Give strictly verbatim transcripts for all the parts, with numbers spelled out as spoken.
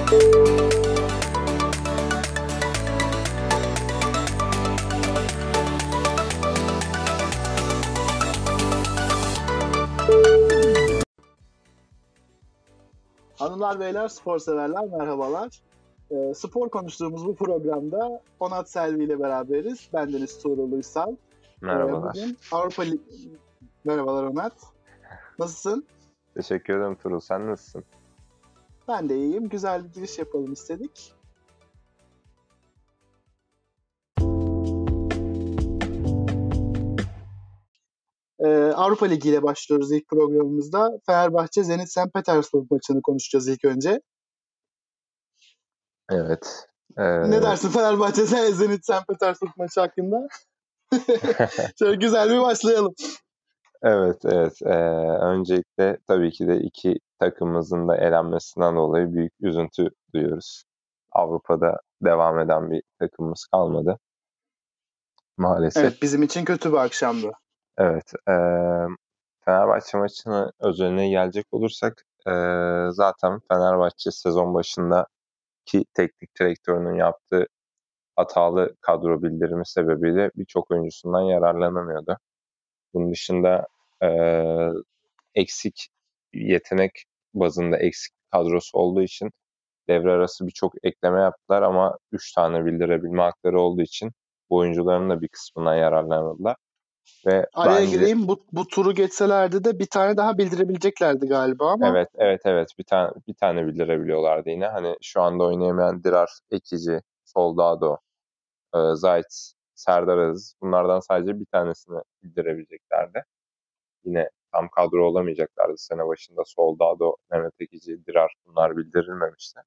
Hanımlar, beyler, spor severler, merhabalar. E, spor konuştuğumuz bu programda Onat Selvi ile beraberiz. Bendeniz Tuğrul Uysal. Merhabalar. E, bugün Avrupa Lig... Merhabalar Onat. Nasılsın? Teşekkür ederim Tuğrul. Sen nasılsın? Ben de iyiyim. Güzel bir giriş yapalım istedik. Ee, Avrupa Ligi ile başlıyoruz ilk programımızda. Fenerbahçe Zenit Sankt Petersburg maçını konuşacağız ilk önce. Evet. Ee... Ne dersin Fenerbahçe Zenit Sankt Petersburg maçı hakkında? Şöyle güzel bir başlayalım. Evet, evet. Ee, öncelikle tabii ki de iki takımımızın da elenmesinden dolayı büyük üzüntü duyuyoruz. Avrupa'da devam eden bir takımımız kalmadı. Maalesef. Evet, bizim için kötü bir akşamdı. Evet. E, Fenerbahçe maçına özeline gelecek olursak e, zaten Fenerbahçe sezon başındaki teknik direktörünün yaptığı hatalı kadro bildirimi sebebiyle birçok oyuncusundan yararlanamıyordu. Bunun dışında e, eksik yetenek bazında eksik kadrosu olduğu için devre arası birçok ekleme yaptılar ama üç tane bildirebilme hakları olduğu için bu oyuncuların da bir kısmından yararlanmadılar. Ve Araya bence, gireyim, bu, bu turu geçselerdi de bir tane daha bildirebileceklerdi galiba ama. Evet evet evet bir tane bir tane bildirebiliyorlardı yine. Hani şu anda oynayamayan Dirar, Ekici, Soldado, e, Zayt, Serdar Aziz, bunlardan sadece bir tanesini bildirebileceklerdi. Yine tam kadro olamayacaklardı sene başında. Soldado, Mehmet Ekici, Dirar, bunlar bildirilmemişti.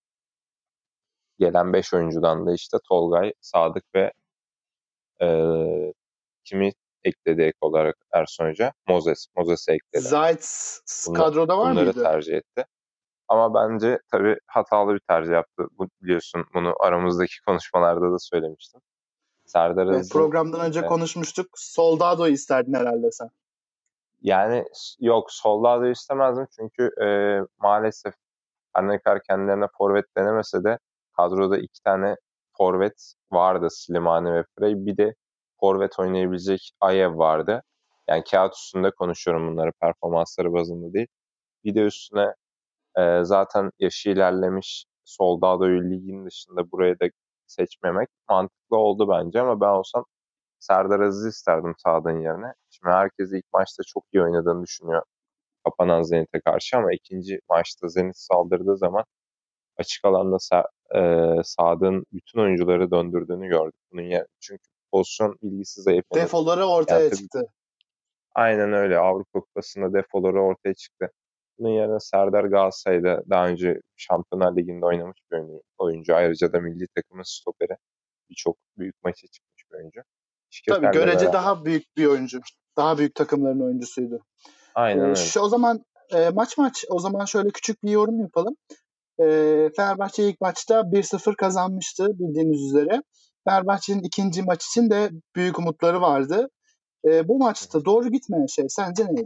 Gelen beş oyuncudan da işte Tolgay, Sadık ve e, kimi ekledi ek olarak Ersun Hoca? Moses. Moses'i ekledi. Zayt kadroda var bunları mıydı? Bunları tercih etti. Ama bence tabii hatalı bir tercih yaptı. Bu, biliyorsun, bunu aramızdaki konuşmalarda da söylemiştim. Serdar Evet, Aziz'in, programdan önce e, konuşmuştuk. Soldado'yu isterdin herhalde sen. Yani yok, Soldado istemezdim çünkü e, maalesef her ne kadar kendilerine forvet denemese de kadroda iki tane forvet vardı, Slimani ve Frey. Bir de forvet oynayabilecek Ayev vardı. Yani kağıt üstünde konuşuyorum bunları, performansları bazında değil. Bir de üstüne e, zaten yaşı ilerlemiş Soldado'yu ligin dışında buraya da seçmemek mantıklı oldu bence ama ben olsam Serdar Aziz'i isterdim Sadık'ın yerine. Şimdi herkes ilk maçta çok iyi oynadığını düşünüyor kapanan Zenit'e karşı ama ikinci maçta Zenit saldırdığı zaman açık alanda Sa- e, Sadık'ın bütün oyuncuları döndürdüğünü gördük. Bunun yer- çünkü pozisyon bilgisi zayıf. Defoları ortaya Yani tabii, çıktı. aynen öyle. Avrupa Kupası'nda defoları ortaya çıktı. Bunun yerine Serdar Galatasaray'da daha önce Şampiyonlar Ligi'nde oynamış bir oyuncu. Ayrıca da milli takımın stoperi. Birçok büyük maça çıkmış bir oyuncu. Tabii Şiketer'le görece beraber. daha büyük bir oyuncu. Daha büyük takımların oyuncusuydu. Aynen Ee, öyle. şu, o zaman e, maç maç o zaman şöyle küçük bir yorum yapalım. E, Fenerbahçe ilk maçta bir sıfır kazanmıştı bildiğiniz üzere. Fenerbahçe'nin ikinci maç için de büyük umutları vardı. E, bu maçta doğru gitmeyen şey sence neydi?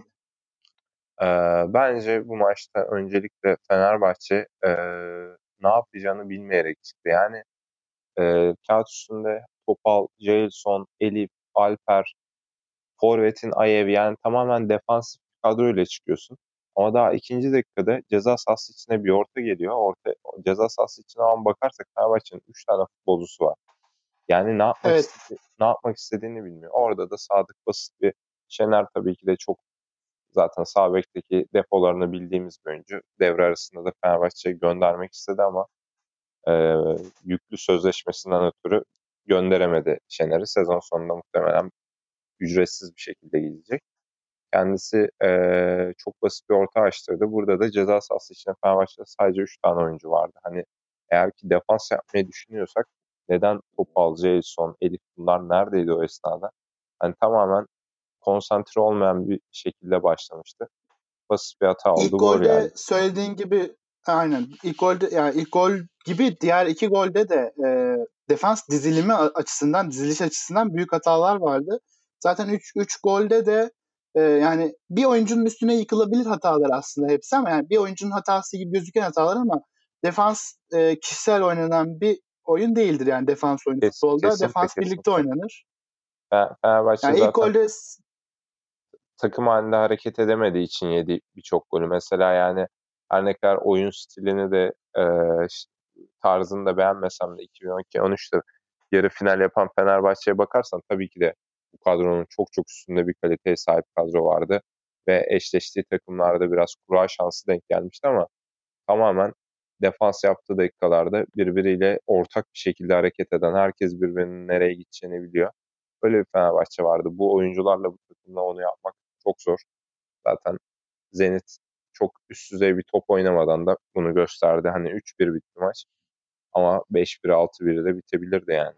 Ee, bence bu maçta öncelikle Fenerbahçe e, ne yapacağını bilmeyerek çıktı. Yani e, kağıt üstünde Topal, Jailson, Elif, Alper, Forvet'in Ayev, yani tamamen defansif kadroyla çıkıyorsun. Ama daha ikinci dakikada ceza sahası içine bir orta geliyor. Orta, ceza sahası içine ama bakarsak Fenerbahçe'nin üç tane futbolcusu var. Yani ne yapmak Evet. istedi, ne yapmak istediğini bilmiyor. Orada da Sadık basit bir, Şener tabii ki de çok, zaten sağ bekteki defolarını bildiğimiz bir oyuncu. Devre arasında da Fenerbahçe'ye göndermek istedi ama e, yüklü sözleşmesinden ötürü gönderemedi Şener'i. Sezon sonunda muhtemelen ücretsiz bir şekilde gidecek. Kendisi e, çok basit bir orta açtırdı. Burada da ceza sahası içinde Fenerbahçe'de sadece üç tane oyuncu vardı. Hani eğer ki defans yapmayı düşünüyorsak neden Topal, Jailson, Elif, bunlar neredeydi o esnada? Hani tamamen konsantre olmayan bir şekilde başlamıştı. Basit bir hata oldu. İlk Gol golde geldi. söylediğin gibi aynen. İlk golde yani ilk gol gibi diğer iki golde de e, defans dizilimi açısından, diziliş açısından büyük hatalar vardı. Zaten üç üç golde de e, yani bir oyuncunun üstüne yıkılabilir hatalar aslında hepsi ama yani bir oyuncunun hatası gibi gözüken hatalar ama defans e, kişisel oynanan bir oyun değildir yani defans oyunu Kes, futbolda. kesinlikle Defans birlikte kesinlikle. oynanır. Fenerbahçe Yani ilk zaten golde takım halinde hareket edemediği için yedi birçok golü. Mesela yani her ne kadar oyun stilini de e, tarzını da beğenmesem de iki bin on iki on üçte yarı final yapan Fenerbahçe'ye bakarsan tabii ki de bu kadronun çok çok üstünde bir kaliteye sahip kadro vardı. Ve eşleştiği takımlarda biraz kura şansı denk gelmişti ama tamamen defans yaptığı dakikalarda birbiriyle ortak bir şekilde hareket eden, herkes birbirinin nereye gideceğini biliyor. Öyle bir Fenerbahçe vardı. Bu oyuncularla bu takımla onu yapmak çok zor. Zaten Zenit çok üst düzey bir top oynamadan da bunu gösterdi. Hani üç bir bitti maç ama beş bir altı bir de bitebilirdi yani.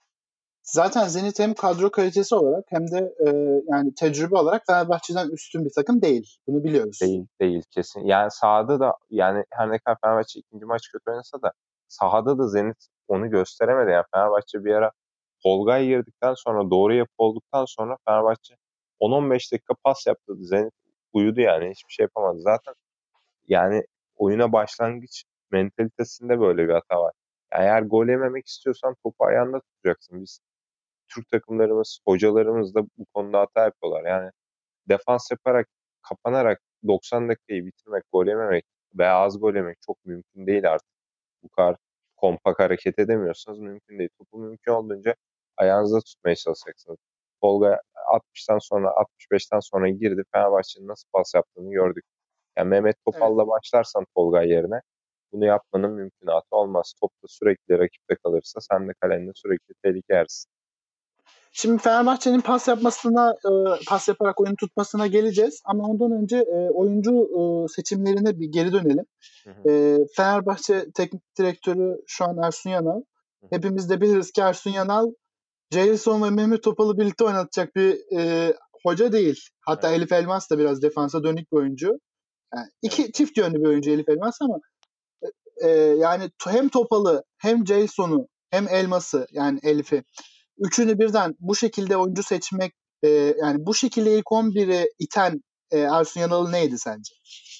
zaten Zenit hem kadro kalitesi olarak hem de e, yani tecrübe olarak Fenerbahçe'den üstün bir takım değil. Bunu biliyoruz. Değil, değil kesin. Yani sahada da yani her ne kadar Fenerbahçe ikinci maç kötü oynasa da sahada da Zenit onu gösteremedi. Yani Fenerbahçe bir ara Tolga'ya girdikten sonra doğru yapı olduktan sonra Fenerbahçe on on beş dakika pas yaptı. Zenit uyudu yani hiçbir şey yapamadı. Zaten yani oyuna başlangıç mentalitesinde böyle bir hata var. Yani eğer gol yememek istiyorsan topu ayağında tutacaksın. Biz Türk takımlarımız, hocalarımız da bu konuda hata yapıyorlar. Yani defans yaparak, kapanarak doksan dakikayı bitirmek, gol yememek veya az gol yemek çok mümkün değil artık. Bu kadar kompak hareket edemiyorsanız mümkün değil. Topu mümkün olduğunca ayağınızda tutmaya çalışacaksınız. Tolga altmıştan sonra, altmış beşten sonra girdi. Fenerbahçe'nin nasıl pas yaptığını gördük. Yani Mehmet Evet. Topal'la başlarsan Tolga yerine bunu yapmanın mümkünatı olmaz. Top da sürekli rakipte kalırsa sen de kalende sürekli tehlike yersin. Şimdi Fenerbahçe'nin pas yapmasına, e, pas yaparak oyunu tutmasına geleceğiz. Ama ondan önce e, oyuncu e, seçimlerine bir geri dönelim. Hı hı, E, Fenerbahçe teknik direktörü şu an Ersun Yanal. hı hı. Hepimiz de biliriz ki Ersun Yanal, Jailson ve Mehmet Topal'ı birlikte oynatacak bir e, hoca değil. Hatta Evet, Elif Elmas da biraz defansa dönük bir oyuncu. Yani evet, iki çift yönlü bir oyuncu Elif Elmas ama e, yani hem Topal'ı hem Jason'u hem Elmas'ı yani Elif'i üçünü birden bu şekilde oyuncu seçmek e, yani bu şekilde ilk on biri iten e, Ersun Yanal'ı neydi sence?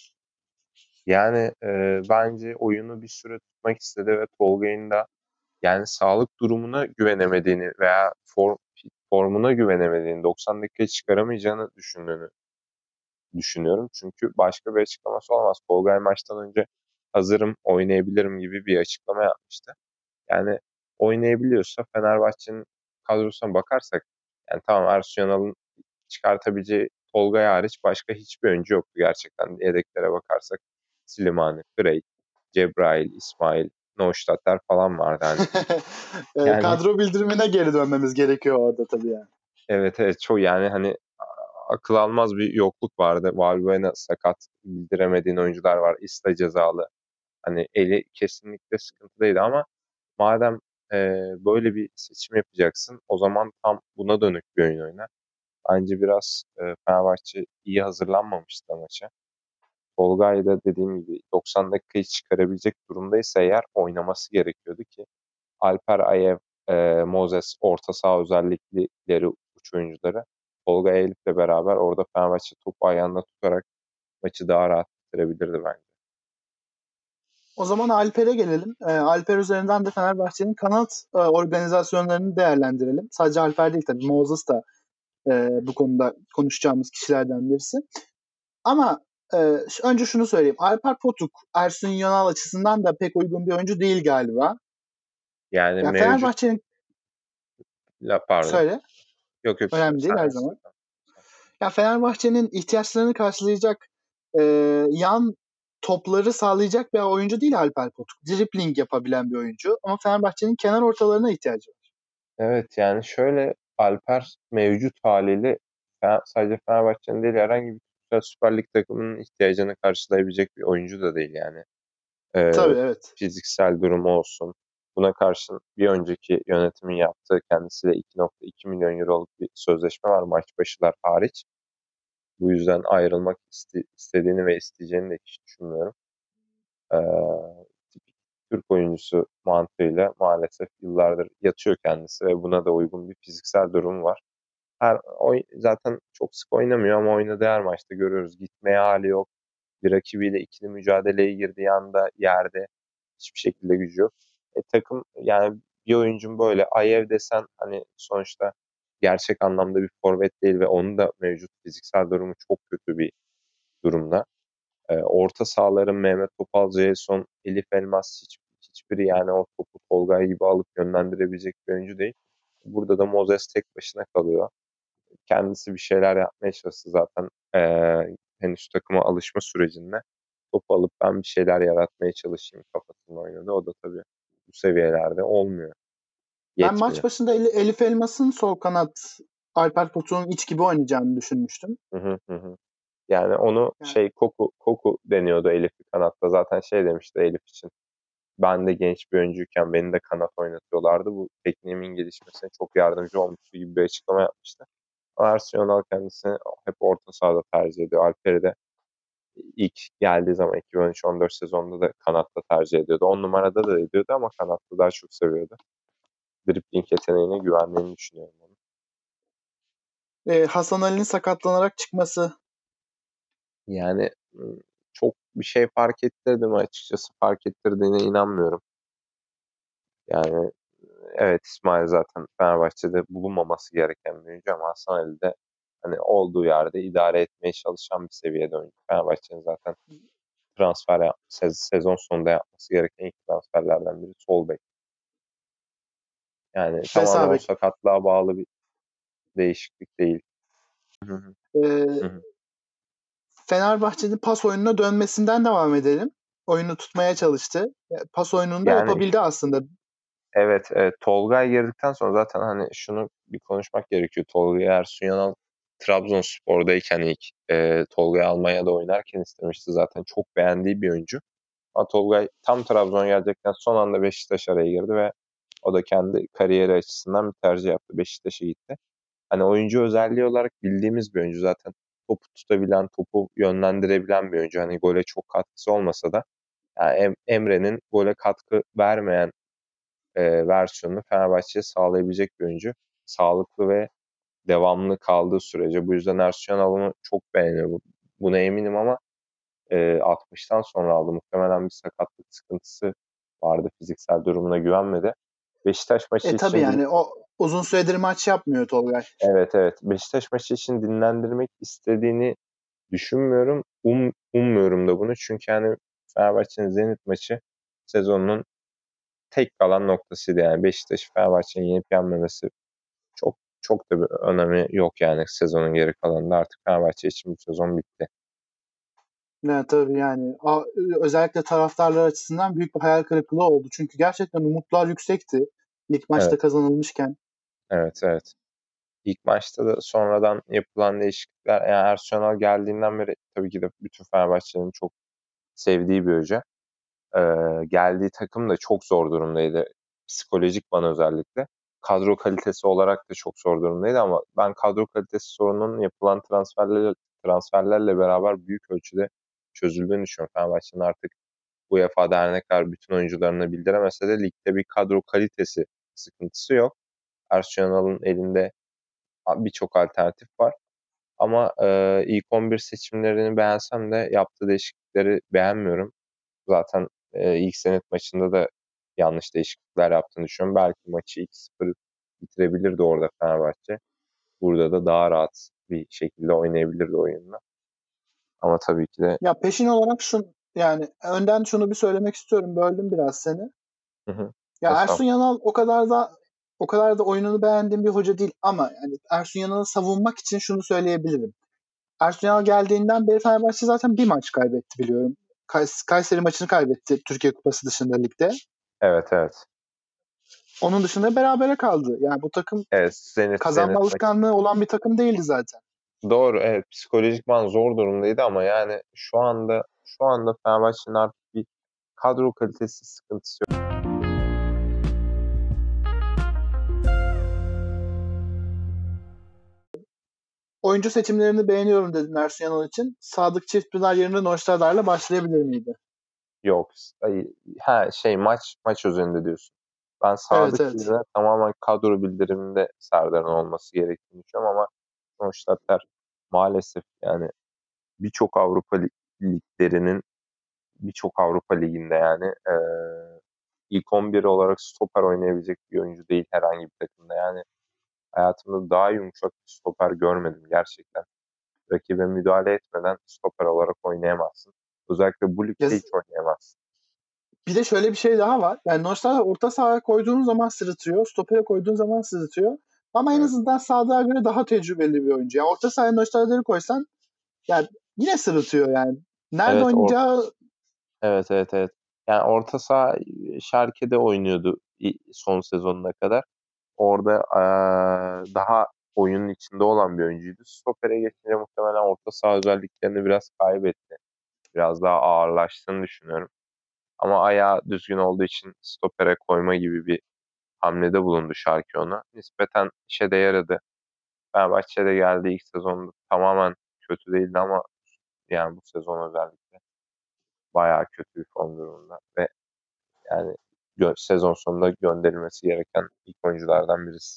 yani e, bence oyunu bir süre tutmak istedi ve Tolga'nın da yani sağlık durumuna güvenemediğini veya form, formuna güvenemediğini, doksan dakikaya çıkaramayacağını düşündüğünü düşünüyorum. Çünkü başka bir açıklaması olamaz. Tolga maçtan önce hazırım, oynayabilirim gibi bir açıklama yapmıştı. Yani oynayabiliyorsa Fenerbahçe'nin kadrosuna bakarsak yani tamam Ersun Yanal'ın çıkartabileceği Tolga hariç başka hiçbir oyuncu yoktu gerçekten. Yedeklere bakarsak Slimani, Frey, Cebrail, İsmail, Neustadter falan vardı hani. e, Yani kadro bildirimine geri dönmemiz gerekiyor orada tabii yani. evet evet çok yani hani a- akıl almaz bir yokluk vardı. Valbuena sakat bildiremediğin oyuncular var. Isla cezalı. Hani eli kesinlikle sıkıntılıydı ama madem e, böyle bir seçim yapacaksın o zaman tam buna dönük bir oyun oyna. Bence biraz e, Fenerbahçe iyi hazırlanmamıştı maça. Tolga'yı da dediğim gibi doksan dakikayı çıkarabilecek durumdaysa eğer oynaması gerekiyordu ki Alper Ayev, e, Moses orta saha özellikleri uç oyuncuları Tolga Elif'le beraber orada Fenerbahçe topu ayağında tutarak maçı daha rahat bitirebilirdi bence. O zaman Alper'e gelelim. E, Alper üzerinden de Fenerbahçe'nin kanat e, organizasyonlarını değerlendirelim. Sadece Alper değil tabii. Moses da e, bu konuda konuşacağımız kişilerden birisi. Ama e, önce şunu söyleyeyim. Alper Potuk, Ersun Yanal açısından da pek uygun bir oyuncu değil galiba. Yani Ya mevcut Fenerbahçe'nin la pardon. söyle. Yok yok Önemli değil sen her söyle. zaman. Ya Fenerbahçe'nin ihtiyaçlarını karşılayacak e, yan topları sağlayacak bir oyuncu değil Alper Potuk. Dribbling yapabilen bir oyuncu. Ama Fenerbahçe'nin kenar ortalarına ihtiyacı var. Evet yani şöyle Alper mevcut haliyle Fe- sadece Fenerbahçe'nin değil herhangi bir Türksel Süper Lig takımının ihtiyacını karşılayabilecek bir oyuncu da değil yani. Ee, Tabii evet. fiziksel durumu olsun. Buna karşın bir önceki yönetimin yaptığı kendisiyle iki nokta iki milyon euroluk bir sözleşme var maç başılar hariç. Bu yüzden ayrılmak iste- istediğini ve isteyeceğini de hiç düşünmüyorum. Ee, tipik Türk oyuncusu mantığıyla maalesef yıllardır yatıyor kendisi ve buna da uygun bir fiziksel durum var. Her oy zaten çok sık oynamıyor ama oynadığı her maçta görüyoruz. Gitmeye hali yok. Bir rakibiyle ikili mücadeleye girdiği anda yerde hiçbir şekilde gücü yok. E, takım yani bir oyuncun böyle Ayew desen hani sonuçta gerçek anlamda bir forvet değil ve onun da mevcut fiziksel durumu çok kötü bir durumda. E, orta sahaların Mehmet Topal, Jason, Elif Elmas hiç, hiçbiri yani o topu Tolgay gibi alıp yönlendirebilecek bir oyuncu değil. Burada da Moses tek başına kalıyor. Kendisi bir şeyler yapmaya çalıştı zaten e, henüz takıma alışma sürecinde. Topu alıp ben bir şeyler yaratmaya çalışayım kafasında oynadı. O da tabii bu seviyelerde olmuyor. Ben maç Yetmiyor. başında El- Elif Elmas'ın sol kanat, Alper Potuk'un iç gibi oynayacağını düşünmüştüm. Hı hı hı. hı. Yani onu Yani, şey Koku Koku deniyordu Elif'i kanatta. Zaten şey demişti Elif için. Ben de genç bir oyuncuyken beni de kanat oynatıyorlardı. Bu tekniğimin gelişmesine çok yardımcı olmuştu gibi bir açıklama yapmıştı. Arsenal kendisini hep orta sahada tercih ediyor. Alper'i de ilk geldiği zaman iki bin on üç on dört sezonunda da kanatta tercih ediyordu. On numarada da ediyordu ama kanatta daha çok seviyordu. Dribbling yeteneğine güvendiğini düşünüyorum onun. e, Hasan Ali'nin sakatlanarak çıkması. Yani çok bir şey fark ettirdi mi açıkçası fark ettirdiğine inanmıyorum. Yani evet İsmail zaten Fenerbahçe'de bulunmaması gereken bir oyuncu ama Hasan Ali de hani olduğu yerde idare etmeye çalışan bir seviyede oyuncu. Fenerbahçe'nin zaten transfer yap, sezon sonunda yapması gereken ilk transferlerden biri sol bek. Yani Ve tamamen sağ o bek. sakatlığa bağlı bir değişiklik değil. Hı hı, hı E, hı. Fenerbahçe'nin pas oyununa dönmesinden devam edelim. Oyunu tutmaya çalıştı. E, Pas oyununu da Yani yapabildi aslında. evet, evet Tolga'ya girdikten sonra zaten hani şunu bir konuşmak gerekiyor. Tolga Ersun Yanal Trabzonspor'dayken ilk e, Tolga'yı Almanya'da oynarken istemişti zaten. Çok beğendiği bir oyuncu. Ama Tolga tam Trabzon'a gelecekten son anda Beşiktaş araya girdi ve o da kendi kariyeri açısından bir tercih yaptı. Beşiktaş'a gitti. Hani oyuncu özelliği olarak bildiğimiz bir oyuncu zaten. Topu tutabilen, topu yönlendirebilen bir oyuncu. Hani gole çok katkısı olmasa da yani Em- Emre'nin gole katkı vermeyen e, versiyonunu Fenerbahçe'ye sağlayabilecek bir oyuncu. Sağlıklı ve devamlı kaldığı sürece. Bu yüzden Ersun Yanal'ı çok beğeniyor. Bu- Buna eminim ama e, altmıştan sonra aldı. Muhtemelen bir sakatlık sıkıntısı vardı. Fiziksel durumuna güvenmedi. Beşiktaş maçı E tabii için din- yani o uzun süredir maç yapmıyor Tolgay. evet evet Beşiktaş maçı için dinlendirmek istediğini düşünmüyorum. Um, ummuyorum da bunu. Çünkü yani Fenerbahçe'nin Zenit maçı sezonun tek kalan noktasıydı. Yani Beşiktaş Fenerbahçe'nin yenip yenmemesi çok çok da bir önemi yok yani sezonun geri kalanında. Artık Fenerbahçe için bu sezon bitti. Ne tabii yani A- özellikle taraftarlar açısından büyük bir hayal kırıklığı oldu. Çünkü gerçekten umutlar yüksekti lig maçta Evet, kazanılmışken. evet, evet. İlk maçta da sonradan yapılan değişiklikler yani Ersun Yanal geldiğinden beri tabii ki de bütün Fenerbahçe'nin çok sevdiği bir hoca. Ee, geldiği takım da çok zor durumdaydı. Psikolojik bana özellikle. Kadro kalitesi olarak da çok zor durumdaydı ama ben kadro kalitesi sorununun yapılan transferlerle, transferlerle beraber büyük ölçüde çözüldüğünü düşünüyorum. Fenerbahçe'nin artık UEFA'da her ne kadar bütün oyuncularını bildiremese de ligde bir kadro kalitesi sıkıntısı yok. Ersun Yanal'ın elinde birçok alternatif var. Ama e, ilk on bir seçimlerini beğensem de yaptığı değişiklikleri beğenmiyorum. Zaten e, ilk Senet maçında da yanlış değişiklikler yaptığını düşünüyorum. Belki maçı iki sıfır bitirebilirdi orada Fenerbahçe. Burada da daha rahat bir şekilde oynayabilirdi oyunla. Ama tabii ki de Ya peşin olarak şun yani önden şunu bir söylemek istiyorum. Böldüm biraz seni. hı hı, Ya hesap. Ersun Yanal o kadar da o kadar da oyununu beğendiğim bir hoca değil ama yani Ersun Yanal'ı savunmak için şunu söyleyebilirim. Ersun Yanal geldiğinden beri Fenerbahçe zaten bir maç kaybetti biliyorum. Kays- Kayseri maçını kaybetti Türkiye Kupası dışında ligde. Evet, evet. Onun dışında berabere kaldı. Yani bu takım Evet, Zenit kazanma Zenit maçı. alışkanlığı olan bir takım değildi zaten. Doğru, evet psikolojikman zor durumdaydı ama yani şu anda şu anda Fenerbahçe'nin artık bir kadro kalitesi sıkıntısı yok. Oyuncu seçimlerini beğeniyorum dedin Ersun Yanal için. Sadık Çiftpınar yerine Neustadter'la başlayabilir miydi? Yok. Ay, ha şey maç maç özelinde diyorsun. Ben Evet Sadık evet. yerine tamamen kadro bildiriminde Serdar'ın olması gerektiğini düşünüyorum ama Neustadter maalesef yani birçok Avrupa lig- liglerinin birçok Avrupa Ligi'nde yani e, ilk on bir olarak stoper oynayabilecek bir oyuncu değil herhangi bir takımda. Yani hayatımda daha yumuşak bir stoper görmedim gerçekten. Rakibe müdahale etmeden stoper olarak oynayamazsın. Özellikle bu ligde Yaz, hiç oynayamazsın. bir de şöyle bir şey daha var. Yani Neustadt'a orta sahaya koyduğun zaman sırıtıyor. Stopere koyduğun zaman sırıtıyor. Ama en Evet, azından sağlığa göre daha tecrübeli bir oyuncu. Yani orta sahaya Neustadt'ları koysan yani yine sırıtıyor yani. Nerede evet, or oynayacağı evet, evet, evet. Yani orta saha Schalke'de oynuyordu i- son sezonuna kadar. Orada eee, daha oyunun içinde olan bir oyuncuydu. Stopere geçince muhtemelen orta saha özelliklerini biraz kaybetti. Biraz daha ağırlaştığını düşünüyorum. Ama ayağı düzgün olduğu için stopere koyma gibi bir hamlede bulundu Schalke ona. Nispeten işe de yaradı. Fenerbahçe'de geldi ilk sezonda tamamen kötü değildi ama yani bu sezon özellikle bayağı kötü bir form durumunda ve yani gö- sezon sonunda gönderilmesi gereken ilk oyunculardan birisi.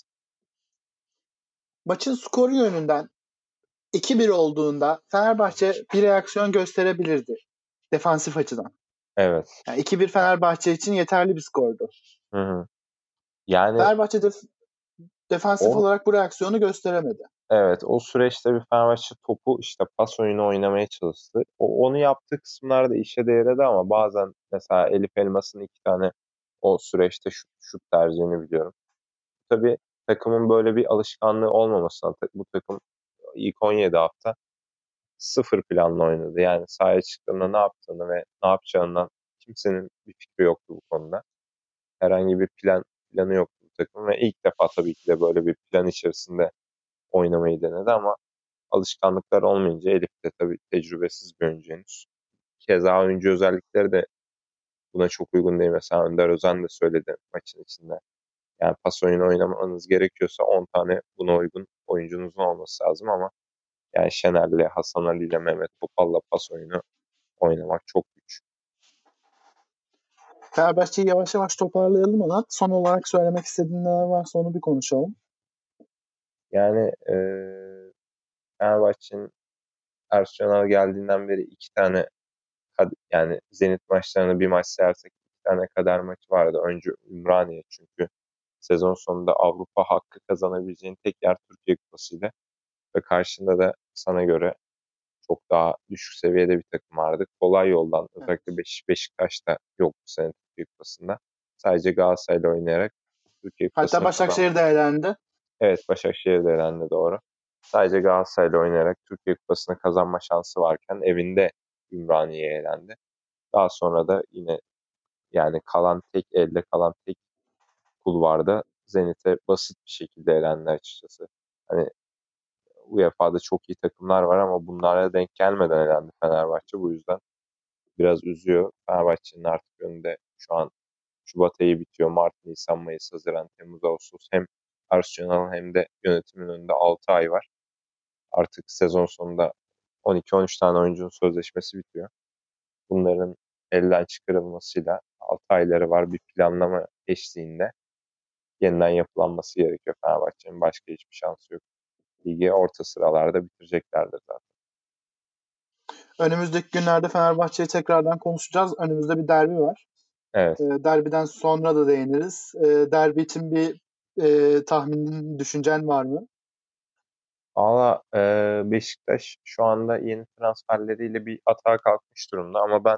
maçın skoru yönünden iki bir olduğunda Fenerbahçe bir reaksiyon gösterebilirdi. Defansif açıdan. Evet. Yani iki bir Fenerbahçe için yeterli bir skordu. Hı hı. Yani Fenerbahçe def- defansif o olarak bu reaksiyonu gösteremedi. evet o süreçte bir Fenerbahçe topu işte pas oyunu oynamaya çalıştı. O, onu yaptığı kısımlarda işe de yaradı ama bazen mesela Elif Elmas'ın iki tane o süreçte şut, şut tercihini biliyorum. Tabii takımın böyle bir alışkanlığı olmamasına ta- bu takım ilk on yedi hafta sıfır planla oynadı. Yani sahaya çıktığında ne yaptığını ve ne yapacağından kimsenin bir fikri yoktu bu konuda. Herhangi bir plan planı yoktu bu takım ve ilk defa tabii ki de böyle bir plan içerisinde oynamayı denedi ama alışkanlıklar olmayınca Elif de tabii tecrübesiz bir oyuncu henüz. Keza oyuncu özellikleri de buna çok uygun değil. Mesela Önder Özen de söyledi maçın içinde. Yani pas oyunu oynamanız gerekiyorsa on tane buna uygun oyuncunuzun olması lazım ama yani Şener'le, Hasan Ali ile Mehmet Topal'la pas oyunu oynamak çok güç. Fenerbahçe'yi yavaş yavaş toparlayalım ama son olarak söylemek istediğin neler varsa onu bir konuşalım. Yani e, Fenerbahçe'nin Ersun Yanal geldiğinden beri iki tane kad- yani Zenit maçlarını bir maç sayarsak iki tane kader maçı vardı. Önce Ümraniye çünkü sezon sonunda Avrupa hakkı kazanabileceğin tek yer Türkiye Kupası'ydı. Ve karşında da sana göre çok daha düşük seviyede bir takım vardı. Kolay yoldan özellikle Beş Beşiktaş'ta yok bu sene Türkiye Kupası'nda. Sadece Galatasaray'la oynayarak Türkiye Hatta Kupası'nı kazandı. Başakşehir de elendi. Evet Başakşehir de elendi doğru. Sadece Galatasaray'la oynayarak Türkiye Kupası'nı kazanma şansı varken evinde Ümraniye'ye elendi. Daha sonra da yine yani kalan tek elde kalan tek kulvarda Zenit'e basit bir şekilde elendi açıkçası. Hani U E F A'da çok iyi takımlar var ama bunlara denk gelmeden elendi Fenerbahçe. Bu yüzden biraz üzüyor. Fenerbahçe'nin artık önünde şu an Şubat ayı bitiyor. Mart, Nisan, Mayıs, Haziran, Temmuz, Ağustos hem Arsenal'ın hem de yönetimin önünde altı ay var. Artık sezon sonunda on iki on üç tane oyuncunun sözleşmesi bitiyor. Bunların elden çıkarılmasıyla altı ayları var bir planlama eşliğinde yeniden yapılanması gerekiyor Fenerbahçe'nin. Başka hiçbir şansı yok. Ligi orta sıralarda bitireceklerdir zaten. Önümüzdeki günlerde Fenerbahçe'yi tekrardan konuşacağız. Önümüzde bir derbi var. Evet. E, derbiden sonra da değiniriz. E, derbi için bir e, tahminin, düşüncen var mı? Valla e, Beşiktaş şu anda yeni transferleriyle bir atağa kalkmış durumda ama ben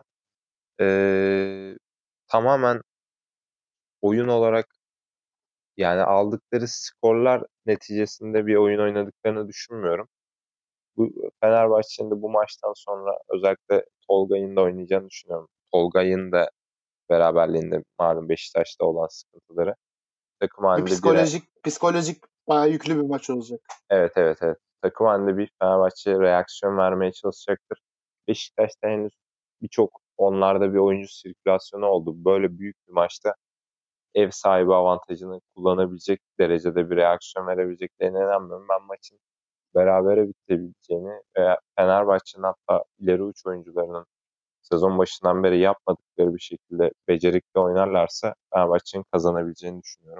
e, tamamen oyun olarak yani aldıkları skorlar neticesinde bir oyun oynadıklarını düşünmüyorum. Bu Fenerbahçe'nin de bu maçtan sonra özellikle Tolga'nın da oynayacağını düşünüyorum. Tolga'nın da beraberliğinde malum Beşiktaş'ta olan sıkıntıları. Takım Bir halinde bir psikolojik psikolojik bayağı yüklü bir maç olacak. evet evet evet. Takım halinde bir Fenerbahçe reaksiyon vermeye çalışacaktır. Beşiktaş'ta henüz birçok onlarda bir oyuncu sirkülasyonu oldu. Böyle büyük bir maçta ev sahibi avantajını kullanabilecek derecede bir reaksiyon verebileceklerine inanmıyorum. Ben maçın berabere bitebileceğini veya Fenerbahçe'nin hatta ileri uç oyuncularının sezon başından beri yapmadıkları bir şekilde becerikli oynarlarsa Fenerbahçe'nin kazanabileceğini düşünüyorum.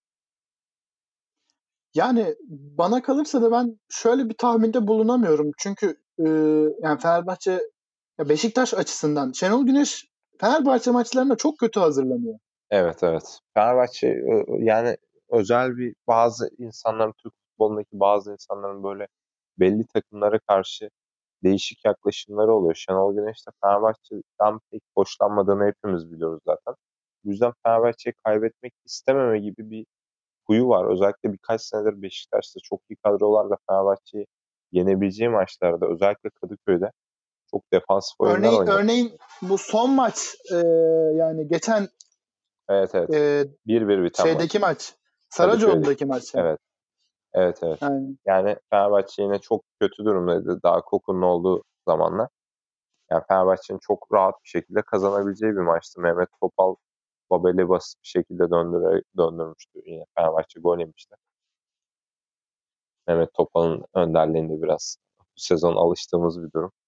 Yani bana kalırsa da ben şöyle bir tahminde bulunamıyorum. Çünkü e, yani Fenerbahçe Ya Beşiktaş açısından Şenol Güneş Fenerbahçe maçlarına çok kötü hazırlanıyor. Evet evet. Fenerbahçe yani özel bir bazı insanların Türk futbolundaki bazı insanların böyle belli takımlara karşı değişik yaklaşımları oluyor. Şenol Güneş de Fenerbahçe'den pek hoşlanmadığını hepimiz biliyoruz zaten. Bu yüzden Fenerbahçe'yi kaybetmek istememe gibi bir huyu var. Özellikle birkaç senedir Beşiktaş'ta çok iyi kadrolarla Fenerbahçe'yi yenebileceği maçlarda özellikle Kadıköy'de çok defansif oyunlar Örneğin, oynadı. örneğin bu son maç e, yani geçen Evet evet. e, bir bir biten şeydeki maç. maç. Kadıköy'deki. Saracoğlu'daki maç. Yani. Evet. Evet evet. Yani Yani Fenerbahçe yine çok kötü durumdaydı daha Koku'nun olduğu zamanlar. Yani Fenerbahçe'nin çok rahat bir şekilde kazanabileceği bir maçtı. Mehmet Topal Babel'i basit bir şekilde döndüre, döndürmüştü. Yine Fenerbahçe gol yemişti. Mehmet Topal'ın önderliğinde biraz bu sezon alıştığımız bir durum.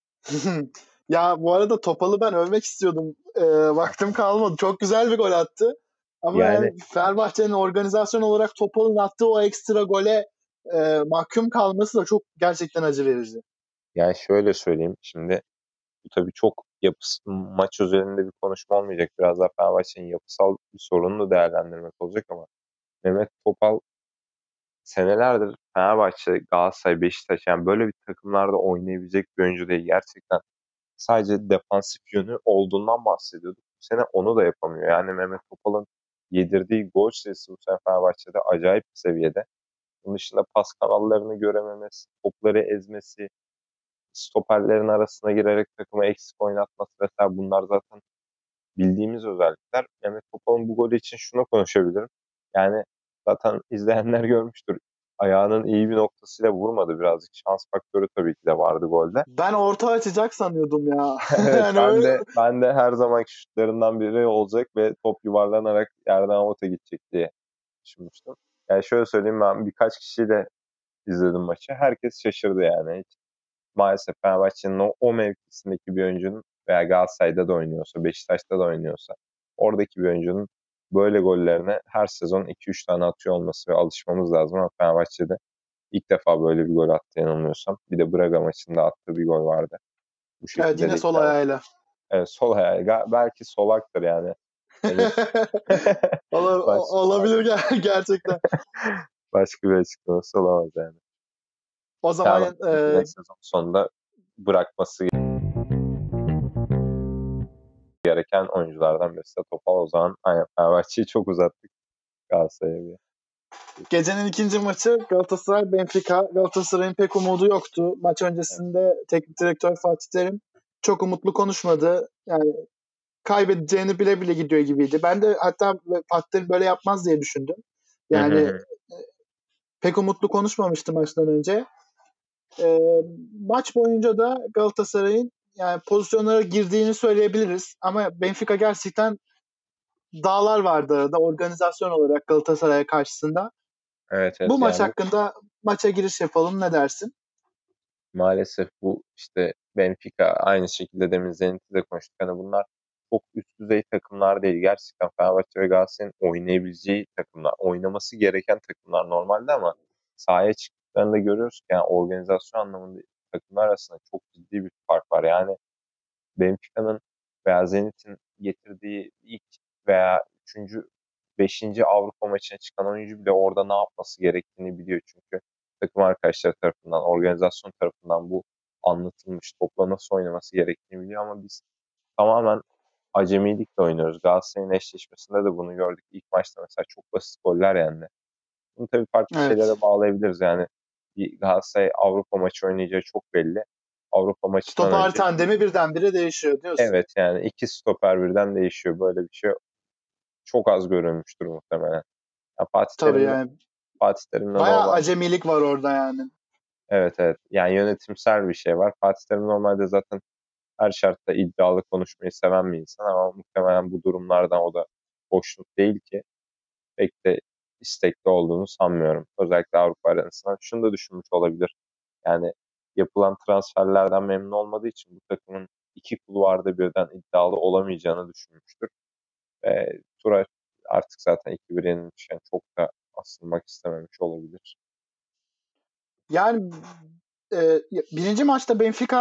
ya bu arada Topal'ı ben övmek istiyordum. E, vaktim kalmadı. Çok güzel bir gol attı. Ama Yani yani Fenerbahçe'nin organizasyon olarak Topal'ın attığı o ekstra gole e, mahkum kalması da çok gerçekten acı verici. yani şöyle söyleyeyim. Şimdi bu tabii çok yapısı, maç üzerinde bir konuşma olmayacak. Biraz daha Fenerbahçe'nin yapısal bir sorununu değerlendirmek olacak ama Mehmet Topal senelerdir Fenerbahçe, Galatasaray, Beşiktaş yani böyle bir takımlarda oynayabilecek bir oyuncu değil. Gerçekten sadece defansif yönü olduğundan bahsediyorduk. Bu sene onu da yapamıyor. Yani Mehmet Topal'ın yedirdiği gol sayısı bu sene Fenerbahçe'de acayip bir seviyede. Bunun dışında pas kanallarını görememesi, topları ezmesi, stoperlerin arasına girerek takıma eksik oynatması vesaire bunlar zaten bildiğimiz özellikler. Mehmet Topal'ın bu golü için şunu konuşabilirim. Yani zaten izleyenler görmüştür. Ayağının iyi bir noktasıyla vurmadı. Birazcık şans faktörü tabii ki de vardı golde. Ben orta açacak sanıyordum ya. Evet yani ben öyle de ben de her zamanki şutlarından biri olacak ve top yuvarlanarak yerden avuta gidecek diye düşünmüştüm. Yani şöyle söyleyeyim ben birkaç kişiyle izledim maçı. Herkes şaşırdı yani. Hiç, maalesef Fenerbahçe'nin o, o mevkisindeki bir oyuncunun veya Galatasaray'da da oynuyorsa, Beşiktaş'ta da oynuyorsa oradaki bir oyuncunun böyle gollerine her sezon iki üç tane atıyor olması ve alışmamız lazım ama Fenerbahçe'de ilk defa böyle bir gol attı yanılmıyorsam. Bir de Braga maçında attığı bir gol vardı. Bu evet, şekilde yine de sol ikamet. ayağıyla. Evet, sol ayağı. Ga- Belki solaktır yani. Henüz Ola- baş, olabilir ger- gerçekten. başka bir açıklaması olamaz yani. O zaman Fenerbahçe'nin de e, sezon sonunda bırakması gereken oyunculardan birisi de Topal. O zaman aynen Fenerbahçe'yi çok uzattık Galatasaray'a bir. gecenin ikinci maçı Galatasaray Benfica. Galatasaray'ın pek umudu yoktu. Maç Evet. öncesinde teknik direktör Fatih Terim çok umutlu konuşmadı. Yani kaybedeceğini bile bile gidiyor gibiydi. Ben de hatta Fatih Terim böyle yapmaz diye düşündüm. Hı hı Yani hı. pek umutlu konuşmamıştı maçtan önce. E, maç boyunca da Galatasaray'ın yani pozisyonlara girdiğini söyleyebiliriz. Ama Benfica gerçekten dağlar vardı arada organizasyon olarak Galatasaray karşısında. Evet evet Bu maç yani bu hakkında maça giriş yapalım. Ne dersin? maalesef bu işte Benfica aynı şekilde demin Zenit'i de konuştuk. Hani bunlar çok üst düzey takımlar değil. Gerçekten Fenerbahçe ve Galatasaray'ın oynayabileceği takımlar. Oynaması gereken takımlar normalde ama sahaya çıktıklarında görüyoruz ki yani organizasyon anlamında takımlar arasında çok ciddi bir fark var. Yani Benfica'nın veya Zenit'in getirdiği ilk veya üçüncü, beşinci Avrupa maçına çıkan oyuncu bile orada ne yapması gerektiğini biliyor. Çünkü takım arkadaşları tarafından, organizasyon tarafından bu anlatılmış, topla nasıl oynaması gerektiğini biliyor ama biz tamamen acemilikle oynuyoruz. Galatasaray'ın eşleşmesinde de bunu gördük. İlk maçta mesela çok basit goller yendi. Bunu tabii farklı Evet. şeylere bağlayabiliriz. Yani bir Galatasaray Avrupa maçı oynayacağı çok belli. Avrupa maçından Stoper önce tandemi birdenbire değişiyor diyorsun. evet yani iki stoper birden değişiyor. Böyle bir şey çok az görülmüştür muhtemelen. Ya Fatih Tabii Terim'le yani. Fatih Terim'le Bayağı normalde acemilik var orada yani. evet evet yani yönetimsel bir şey var. Fatih Terim normalde zaten her şartta iddialı konuşmayı seven bir insan ama muhtemelen bu durumlardan o da hoşnut değil ki pek de istekli olduğunu sanmıyorum. Özellikle Avrupa arenasından. Şunu da düşünmüş olabilir. Yani yapılan transferlerden memnun olmadığı için bu takımın iki kulvarda birden iddialı olamayacağını düşünmüştür. Ve Tura artık zaten iki bir yenilmişken çok da asılmak istememiş olabilir. Yani e, birinci maçta Benfica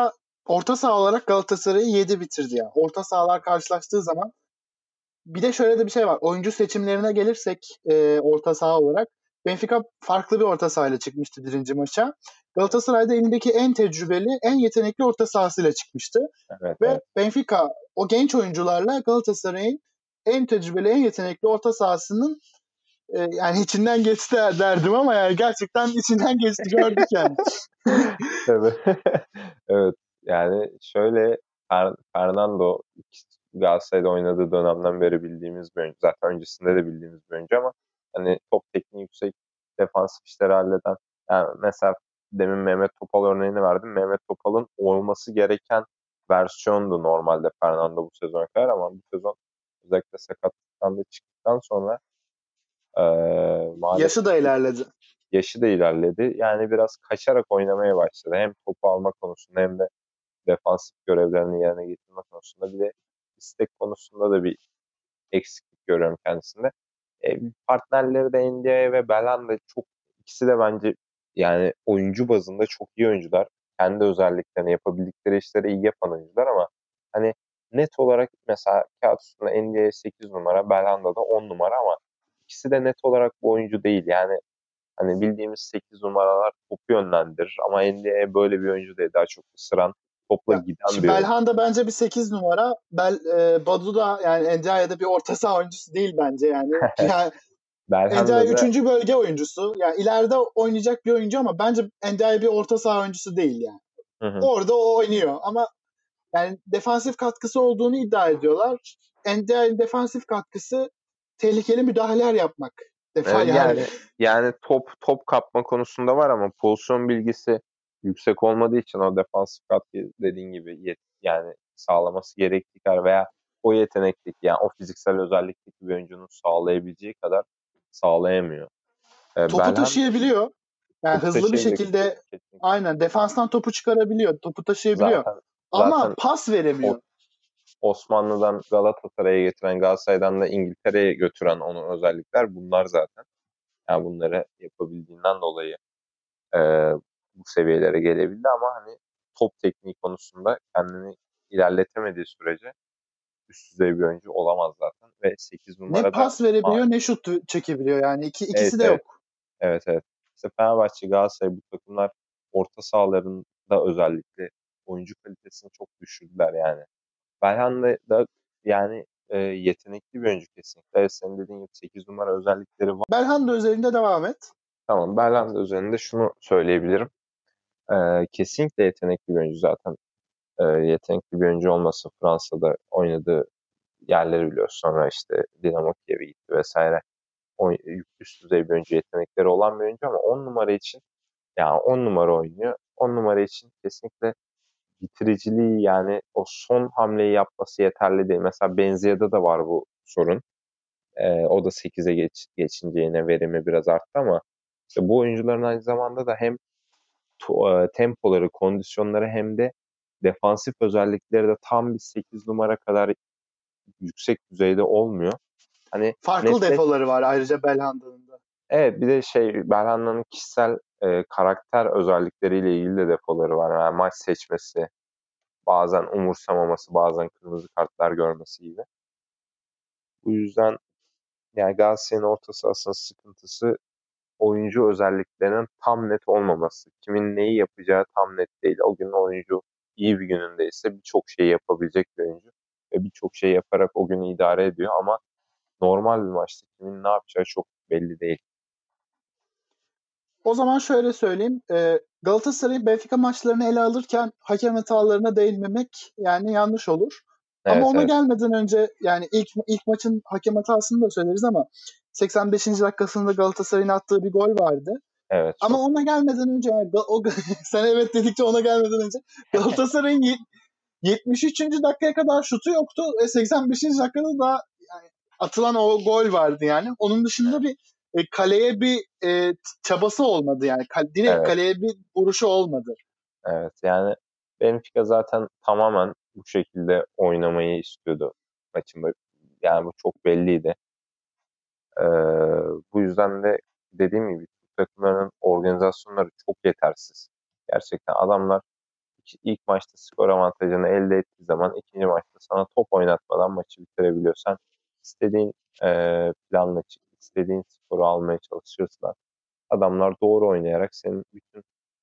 orta saha olarak Galatasaray'ı yedi bitirdi ya. Orta sahalar karşılaştığı zaman bir de şöyle de bir şey var. Oyuncu seçimlerine gelirsek e, orta saha olarak Benfica farklı bir orta sahayla çıkmıştı birinci maça. Galatasaray'da elindeki en tecrübeli, en yetenekli orta sahasıyla çıkmıştı. Evet, Ve evet. Benfica o genç oyuncularla Galatasaray'ın en tecrübeli, en yetenekli orta sahasının e, yani içinden geçti derdim ama yani gerçekten içinden geçti, gördük yani. Evet. Evet. Yani şöyle Fer- Fernando Galatasaray'da oynadığı dönemden beri bildiğimiz bir oyuncu. Zaten öncesinde de bildiğimiz bir oyuncu ama hani top tekniği yüksek, defansif işleri halleden. Yani mesela demin Mehmet Topal örneğini verdim. Mehmet Topal'ın olması gereken versiyondu normalde Fernando bu sezona kadar ama bu sezon özellikle sakatlıktan da çıktıktan sonra eee Yaşı maalesef da ilerledi. yaşı da ilerledi. Yani biraz kaçarak oynamaya başladı. Hem topu alma konusunda hem de defansif görevlerini yerine getirme konusunda. Bir de istek konusunda da bir eksiklik görüyorum kendisinde. E, partnerleri de N D I ve Belhanda çok, ikisi de bence yani oyuncu bazında çok iyi oyuncular. Kendi özelliklerini, yapabildikleri işleri iyi yapan oyuncular ama hani net olarak mesela kağıt üstünde N D I sekiz numara, Belhanda da on numara ama ikisi de net olarak bu oyuncu değil. Yani hani bildiğimiz sekiz numaralar topu yönlendirir ama N D I böyle bir oyuncu değil. Daha çok ısıran, topla Ya, giden şimdi bir oyuncu. Belhanda bence bir sekiz numara. Bel, e, Badu da yani N D I'de bir orta saha oyuncusu değil bence yani. Yani N D I Belhanda da üçüncü bölge oyuncusu. Yani ileride oynayacak bir oyuncu ama bence N D I bir orta saha oyuncusu değil yani. hı hı. Orada o oynuyor ama yani defansif katkısı olduğunu iddia ediyorlar. N D I'nin defansif katkısı tehlikeli müdahaleler yapmak. Ee, Defa yani yani yani top top kapma konusunda var ama pozisyon bilgisi yüksek olmadığı için o defansif katkı dediğin gibi yet, yani sağlaması gerektiği kadar veya o yetenekteki yani o fiziksel özellikteki bir oyuncunun sağlayabileceği kadar sağlayamıyor. Ee, topu Belhanda taşıyabiliyor. Yani topu hızlı bir taşıyabiliyor. şekilde Kesinlikle. aynen defanstan topu çıkarabiliyor. Topu taşıyabiliyor. Zaten Ama zaten pas o veremiyor. Osmanlı'dan Galatasaray'a getiren, Galatasaray'dan da İngiltere'ye götüren onun özellikler bunlar zaten. Yani bunları yapabildiğinden dolayı e, bu seviyelere gelebildi ama hani top tekniği konusunda kendini ilerletemediği sürece üst düzey bir oyuncu olamaz zaten ve sekiz Ne numara da pas verebiliyor maalesef. ne şut çekebiliyor yani. İki, Evet, ikisi de evet, yok. evet, evet. İşte Fenerbahçe, Galatasaray bu takımlar orta sahalarında özellikle oyuncu kalitesini çok düşürdüler yani. Belhanda da yani e, yetenekli bir oyuncu kesinlikle. Evet, senin dediğin gibi sekiz numara özellikleri var. Belhanda üzerinde devam et. Tamam, Belhanda üzerinde şunu söyleyebilirim. E, kesinlikle yetenekli bir oyuncu zaten. E, yetenekli bir oyuncu olması Fransa'da oynadığı yerleri biliyoruz. Sonra işte Dinamo Kiev'e gitti vesaire. O, üst düzey bir oyuncu, yetenekleri olan bir oyuncu ama on numara için yani on numara oynuyor. on numara için kesinlikle bitiriciliği yani o son hamleyi yapması yeterli değil. Mesela Benzia'da da var bu sorun. E, o da sekize geç, geçince yine verimi biraz arttı ama işte bu oyuncuların aynı zamanda da hem to- e, tempoları, kondisyonları hem de defansif özellikleri de tam bir sekiz numara kadar yüksek düzeyde olmuyor. Hani Farklı netleş defoları var ayrıca Belhanda'nın da. evet bir de şey Belhanda'nın kişisel e, karakter özellikleriyle ilgili de defoları var. Yani maç seçmesi, bazen umursamaması, bazen kırmızı kartlar görmesi gibi. Bu yüzden yani Galatasaray'ın orta sahasının sıkıntısı oyuncu özelliklerinin tam net olmaması. Kimin neyi yapacağı tam net değil. O gün oyuncu iyi bir günündeyse birçok şey yapabilecek bir oyuncu ve birçok şey yaparak o günü idare ediyor ama normal bir maçta kimin ne yapacağı çok belli değil. O zaman şöyle söyleyeyim. E, Galatasaray'ın Benfica maçlarını ele alırken hakem hatalarına değinmemek yani yanlış olur. Ama Evet, ona evet, gelmeden önce yani ilk ilk maçın hakem hatasını da söyleriz ama seksen beşinci dakikasında Galatasaray'ın attığı bir gol vardı. evet Ama çok. ona gelmeden önce yani o, sen evet dedikçe ona gelmeden önce Galatasaray'ın yetmiş üçüncü dakikaya kadar şutu yoktu. E, seksen beşinci dakikada da yani atılan o gol vardı yani. Onun dışında bir e, kaleye bir e, çabası olmadı yani. Kal- direkt Evet, kaleye bir vuruşu olmadı. evet. Yani Benfica zaten tamamen bu şekilde oynamayı istiyordu maçın. başı. Yani bu çok belliydi. Ee, bu yüzden de dediğim gibi takımların organizasyonları çok yetersiz. Gerçekten adamlar ilk maçta skor avantajını elde ettiği zaman ikinci maçta sana top oynatmadan maçı bitirebiliyorsan istediğin e, planla çık, istediğin skoru almaya çalışırsan adamlar doğru oynayarak senin bütün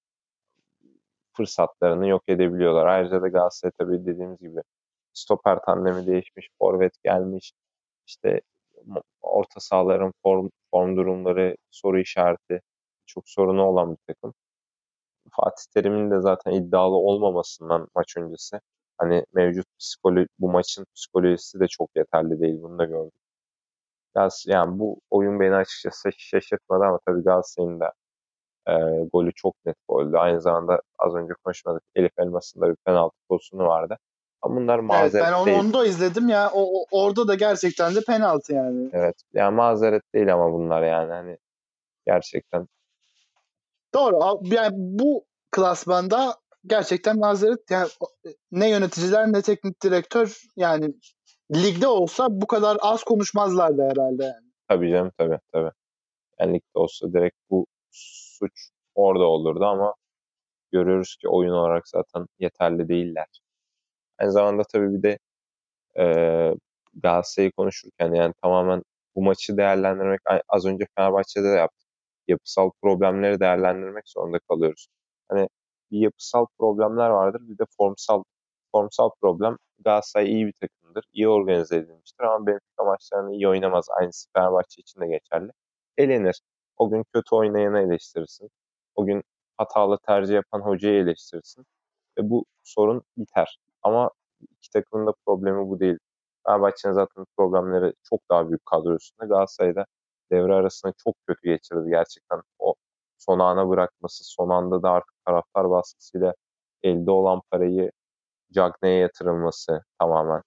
fırsatlarını yok edebiliyorlar. Ayrıca da Galatasaray tabii dediğimiz gibi stoper tandemi değişmiş, forvet gelmiş, işte orta sahaların form, form durumları soru işareti, çok sorunu olan bir takım. Fatih Terim'in de zaten iddialı olmamasından maç öncesi hani mevcut psikoloji, bu maçın psikolojisi de çok yeterli değil. Bunu da gördük. Yani bu oyun beni açıkçası şaşırtmadı ama tabii Galatasaray'ın da e, golü çok net goldü. Aynı zamanda az önce konuşmadık. Elif Elmas'ın da bir penaltı pozisyonu vardı. Ama bunlar Evet, mazeret ben onu, değil. onu da izledim ya. O, o- orada da gerçekten de penaltı yani. Evet. Yani mazeret değil ama bunlar yani hani gerçekten. Doğru. Yani bu klasmanda gerçekten mazeret yani ne yöneticiler ne teknik direktör yani ligde olsa bu kadar az konuşmazlardı herhalde yani. Tabii canım, tabii tabii. Yani ligde olsa direkt bu suç orada olurdu ama görüyoruz ki oyun olarak zaten yeterli değiller. Aynı zamanda tabii bir de e, Galatasaray'ı konuşurken yani tamamen bu maçı değerlendirmek az önce Fenerbahçe'de de yaptık. Yapısal problemleri değerlendirmek zorunda kalıyoruz. Hani bir yapısal problemler vardır, bir de formsal formsal problem. Galatasaray iyi bir takımdır, iyi organize edilmiştir ama Benfica maçlarını iyi oynamaz. Aynısı Fenerbahçe için de geçerli. Elenir. O gün kötü oynayanı eleştirirsin. O gün hatalı tercih yapan hocayı eleştirirsin. Ve bu sorun biter. Ama iki takımın da problemi bu değil. Fenerbahçe'nin zaten problemleri çok daha büyük kadro üstünde. Galatasaray'da devre arasında çok kötü geçirdi gerçekten. O son ana bırakması, son anda da artık taraftar baskısıyla elde olan parayı Cagney'e yatırılması tamamen.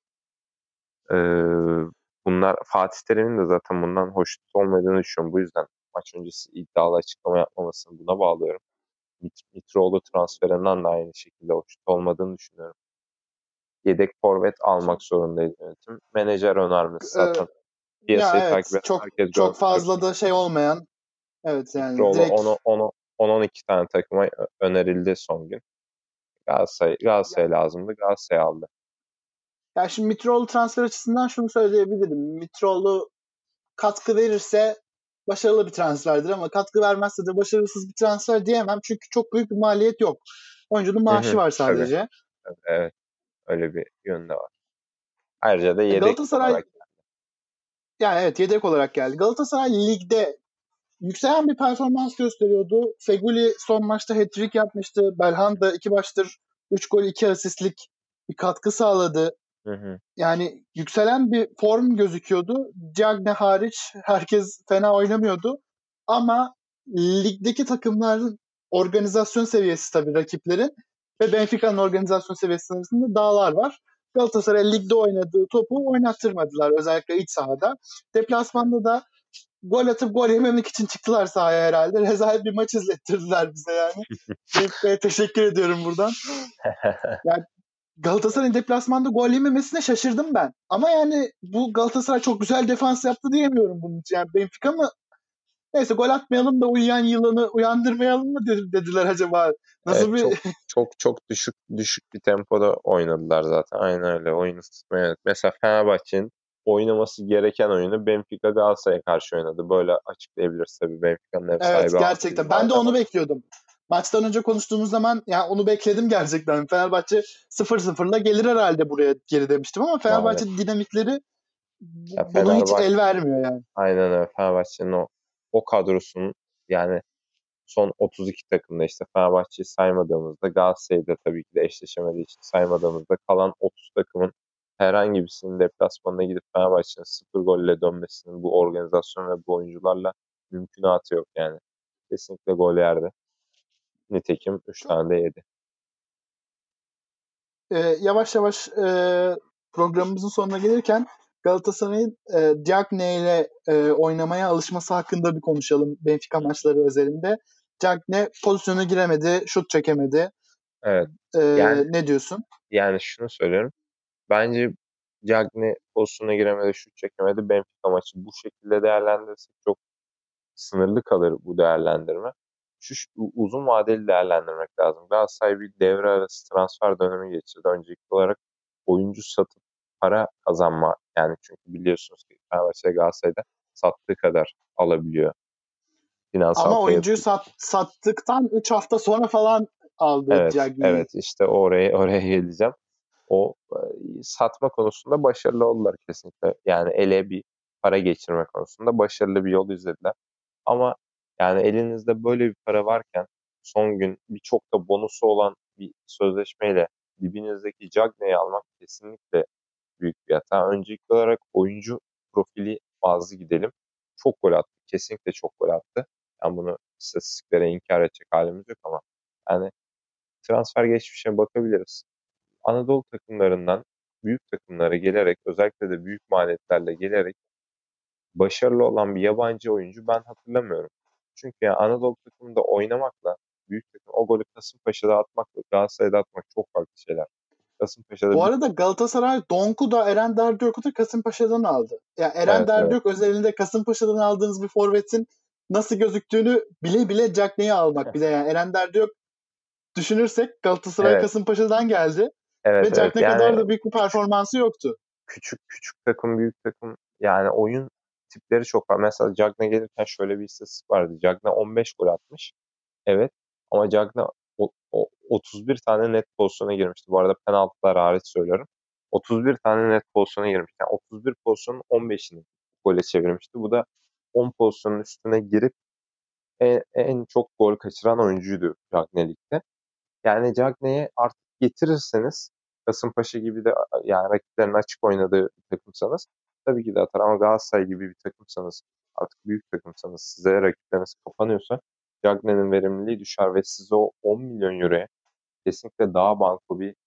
Ee, bunlar Fatih Terim'in de zaten bundan hoşnut olmadığını düşünüyorum. Bu yüzden maç öncesi iddialı açıklama yapmamasını buna bağlıyorum. Mit Mitroğlu transferinden de aynı şekilde hoşnut olmadığını düşünüyorum. Yedek forvet almak zorundaydı yönetim. Menajer önermesi Ee, zaten ya piyasayı takip evet eden çok herkes çok görmüştür. fazla da şey olmayan evet yani Mitroğlu direkt on on iki tane takıma önerildi son gün. Galatasaray, ya, Galatasaray lazımdı. Galatasaray aldı. ya şimdi Mitroğlu transfer açısından şunu söyleyebilirim. Mitroğlu katkı verirse başarılı bir transferdir ama katkı vermezse de başarısız bir transfer diyemem. Çünkü çok büyük bir maliyet yok. Oyuncunun Hı maaşı hı, var tabii, sadece. tabii. Evet. Öyle bir yönde var. Ayrıca da E, yedek Galatasaray olarak. yani evet yedek olarak geldi. Galatasaray ligde yükselen bir performans gösteriyordu. Feguli son maçta hat-trick yapmıştı. Belhanda iki maçtır üç gol iki asistlik bir katkı sağladı. Hı hı. Yani yükselen bir form gözüküyordu. Cagne hariç herkes fena oynamıyordu. Ama ligdeki takımların organizasyon seviyesi tabii rakiplerin ve Benfica'nın organizasyon seviyesi arasında dağlar var. Galatasaray ligde oynadığı topu oynattırmadılar özellikle iç sahada. Deplasmanda da gol atıp gol yememek için çıktılar sahaya herhalde. Rezalet bir maç izlettirdiler bize yani. Benfica'ya teşekkür ediyorum buradan. Yani Galatasaray'ın deplasmanda gol yememesine şaşırdım ben. Ama yani bu Galatasaray çok güzel defans yaptı diyemiyorum bunun için. Yani Benfica mı neyse gol atmayalım da uyuyan yılanı uyandırmayalım mı dediler acaba? Evet, Nasıl bir çok çok çok düşük düşük bir tempoda oynadılar zaten. Aynen öyle. Oyunu tutmaya. Mesela Fenerbahçe'nin oynaması gereken oyunu Benfica Galatasaray'a karşı oynadı. Böyle açıklayabiliriz tabii. Benfica'nın ev evet sahibi gerçekten. avantajı Ben de vardı ama onu bekliyordum. Maçtan önce konuştuğumuz zaman yani onu bekledim gerçekten. Fenerbahçe sıfır sıfırla gelir herhalde buraya geri demiştim ama Fenerbahçe maalesef. dinamikleri Ya bunu hiç Fenerbahçe el vermiyor yani. aynen öyle. Fenerbahçe'nin o o kadrosunun yani son otuz iki takımda işte Fenerbahçe'yi saymadığımızda Galatasaray'da tabii ki de eşleşemediği için saymadığımızda kalan otuz takımın herhangi birisinin deplasmanına gidip Fenerbahçe'nin sıfır golle dönmesinin bu organizasyon ve bu oyuncularla mümkünatı yok yani. Kesinlikle gol yerdi. Nitekim üç Çok tane de yedi. e, yavaş yavaş e, programımızın sonuna gelirken Galatasaray'ın e, Diagne ile e, oynamaya alışması hakkında bir konuşalım Benfica maçları özelinde. Diagne pozisyona giremedi, şut çekemedi. Evet. E, Yani ne diyorsun? yani şunu söylüyorum. Bence Cagney pozisyona giremedi, şut çekemedi. Benfica maçı bu şekilde değerlendirirsek çok sınırlı kalır bu değerlendirme. şu, şu uzun vadeli değerlendirmek lazım. Galatasaray bir devre arası transfer dönemi geçirdi. Öncelikli olarak oyuncu satıp para kazanma. Yani çünkü biliyorsunuz ki Fenerbahçe Galatasaray'da sattığı kadar alabiliyor. Finansal Ama payı. oyuncuyu sat, sattıktan üç hafta sonra falan aldı Evet, Cagney'i. evet işte oraya oraya geleceğim. O e, satma konusunda başarılı oldular kesinlikle. Yani ele bir para geçirme konusunda başarılı bir yol izlediler. Ama yani elinizde böyle bir para varken son gün birçok da bonusu olan bir sözleşmeyle dibinizdeki Cagney'i almak kesinlikle büyük bir hata. Öncelikli olarak oyuncu profili bazlı gidelim. Çok gol attı. Kesinlikle çok gol attı. Yani bunu istatistiklere inkar edecek halimiz yok ama yani transfer geçmişine bakabiliriz. Anadolu takımlarından büyük takımlara gelerek, özellikle de büyük maliyetlerle gelerek başarılı olan bir yabancı oyuncu ben hatırlamıyorum. Çünkü yani Anadolu takımında oynamakla büyük takım o golü Kasımpaşa'da atmakla Galatasaray'da atmak çok farklı şeyler. Kasımpaşa'da Bu bir arada Galatasaray Donk'u da Eren Derdiyok'u da Kasımpaşa'dan aldı. Yani Eren evet evet Derdiyok özelinde Kasımpaşa'dan aldığınız bir forvetin nasıl gözüktüğünü bile bile Cagney'i almak. Bir de yani Eren Derdiyok düşünürsek Galatasaray evet Kasımpaşa'dan geldi evet ve evet Cagney yani kadar da büyük bir performansı yoktu. küçük küçük takım büyük takım yani oyun tipleri çok var. Mesela Cagney gelirken şöyle bir istatistik vardı. Cagney on beş gol atmış. Evet. Ama Cagney o, o, otuz bir tane net pozisyona girmişti. Bu arada penaltılar hariç söylüyorum. otuz bir tane net pozisyona girmişti. Yani otuz bir pozisyonun on beşini gole çevirmişti. Bu da on pozisyonun üstüne girip en, en çok gol kaçıran oyuncuydu Cagney Lig'de. Yani Cagney'i artık getirirseniz Kasımpaşa gibi de yani rakiplerin açık oynadığı bir takımsanız tabii ki de atar ama Galatasaray gibi bir takımsanız artık büyük takımsanız size rakipleriniz kapanıyorsa Cagney'in verimliliği düşer ve siz o on milyon euroya kesinlikle daha banko bir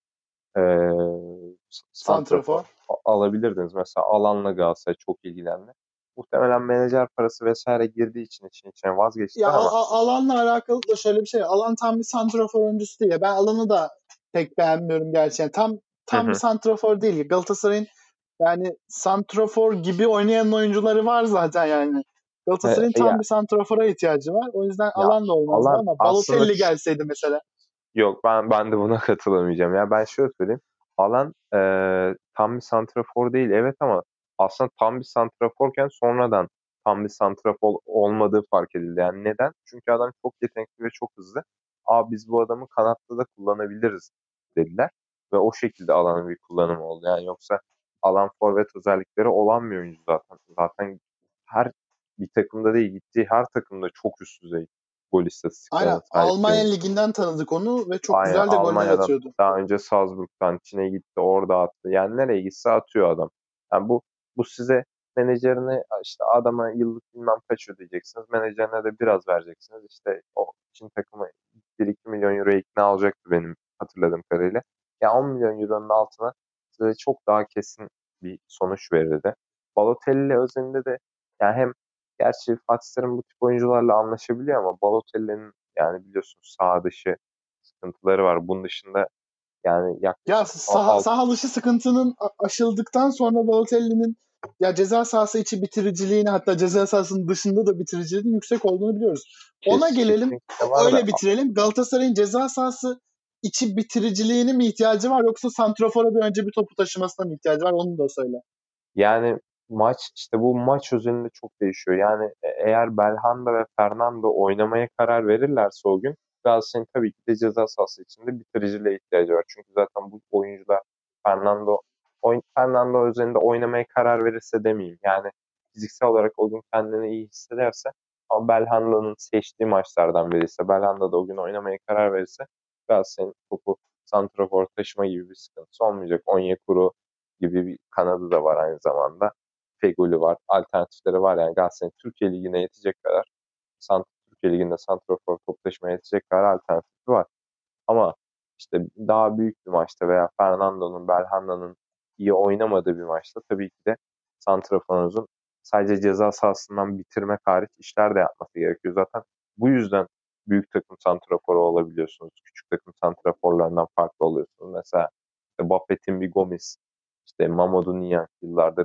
eee santrafor Santrafor. alabilirdiniz. Mesela Alan'la Galatasaray çok ilgilendi. Muhtemelen menajer parası vesaire girdiği için için içine Ya vazgeçtiler ama a- a- Alan'la alakalı da şöyle bir şey. Alan tam bir santrafor oyuncusu değil. Ya ben Alan'ı da pek beğenmiyorum gerçekten. Tam hı tam bir hı. santrafor değil. Galatasaray'ın yani santrafor gibi oynayan oyuncuları var zaten yani. Galatasaray'ın E, tam ya bir santrafora ihtiyacı var. O yüzden ya Alan da olmazdı Alan ama aslında Balotelli gelseydi mesela. yok ben ben de buna katılamayacağım. Ya ben şöyle söyleyeyim. Alan eee, tam bir santrafor değil evet ama aslında tam bir santraforken sonradan tam bir santrafor olmadığı fark edildi. Yani neden? Çünkü adam çok yetenekli ve çok hızlı. Aa biz bu adamı kanatta da kullanabiliriz dediler. Ve o şekilde Alan'ın bir kullanımı oldu. Yani yoksa Alan forvet özellikleri olan bir oyuncu zaten. Zaten her bir takımda değil gittiği her takımda çok üst düzey gol Aynen. istatistiklerine sahip bir Almanya oyuncu. Ligi'nden tanıdık onu ve çok Aynen güzel de goller Almanya'dan atıyordu. daha önce Salzburg'dan Çin'e gitti orada attı. Yani nereye gitse atıyor adam. Yani bu bu size menajerine işte adama yıllık bilmem kaç ödeyeceksiniz. Menajerine de biraz vereceksiniz. İşte o Çin takımı bir iki milyon euroya ikna olacaktı benim hatırladığım kadarıyla. Ya on milyon euronun altına size çok daha kesin bir sonuç verirdi. Balotelli özelinde de yani hem gerçi Fatih Terim bu tip oyuncularla anlaşabiliyor ama Balotelli'nin yani biliyorsunuz sağ dışı sıkıntıları var. Bunun dışında yani Ya yaklaşık saha, alt saha dışı sıkıntının a- aşıldıktan sonra Balotelli'nin ya ceza sahası içi bitiriciliğini hatta ceza sahasının dışında da bitiriciliğinin yüksek olduğunu biliyoruz. Ona kes, gelelim. kesinlikle O- var da Öyle bitirelim. Galatasaray'ın ceza sahası içi bitiriciliğine mi ihtiyacı var yoksa santrafora bir önce bir topu taşımasına mı ihtiyacı var? Onu da söyle. yani maç işte bu maç özelinde çok değişiyor. Yani e- eğer Belhanda ve Fernando oynamaya karar verirlerse o gün Galatasaray'ın tabii ki de ceza sahası içinde bitiriciliğe ihtiyacı var. Çünkü zaten bu oyuncular Fernando oyn Fernando özelinde oynamaya karar verirse demeyeyim. Yani fiziksel olarak o gün kendini iyi hissederse ama Belhanda'nın seçtiği maçlardan biriyse Belhanda da o gün oynamaya karar verirse Galatasaray'ın topu santrafor taşıma gibi bir sıkıntısı olmayacak. Onyekuru gibi bir kanadı da var aynı zamanda. Feguli var. Alternatifleri var yani Galatasaray'ın Türkiye Ligi'ne yetecek kadar Sant Türkiye Ligi'nde santrafor top taşımaya yetecek kadar alternatifi var. Ama işte daha büyük bir maçta veya Fernando'nun, Belhanda'nın iyi oynamadığı bir maçta tabii ki de santraforunuzun sadece ceza sahasından bitirmek hariç işler de yapması gerekiyor. Zaten bu yüzden büyük takım santraforu olabiliyorsunuz. Küçük takım santraforlarından farklı oluyorsunuz. Mesela işte Buffett'in bir Gomis, işte Mamadou Niang yıllardır